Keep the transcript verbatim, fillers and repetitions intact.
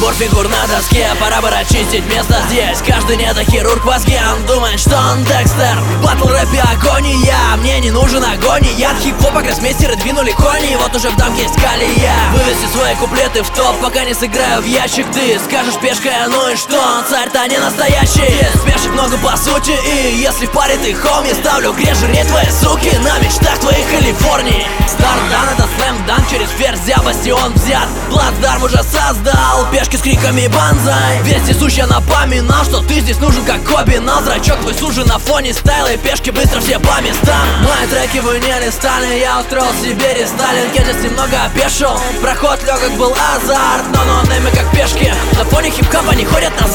Разбор фигур на доске, пора бы расчистить место здесь. Каждый недохирург в мозге, он думает, что он Декстер. В батл рэпе агония, мне не нужен огонь. Яд хип-хопа, гроссмейстеры двинули кони, вот уже в дамке есть калия. Вывези свои куплеты в топ, пока не сыграю в ящик. Ты скажешь пешка, ну и что, царь-то не настоящий. Есть пешек много по сути, и если в паре ты хоми, ставлю грех жирнее твои суки на мечтах твоих Калифорнии. Старт-дан, это слэм-дан, через ферзя бастион взят. Плацдарм уже создал, пешки с криками банзай. Весь несущий напоминал, что ты здесь нужен как Коби. На зрачок твой сужен на фоне стайла, и пешки быстро все по местам. Мои треки вы не листали, я устроил себе рестайлинг. Я здесь немного опешил, проход легок был азарт, но нонеймы как пешки. На фоне хип-хопа не ходят назад.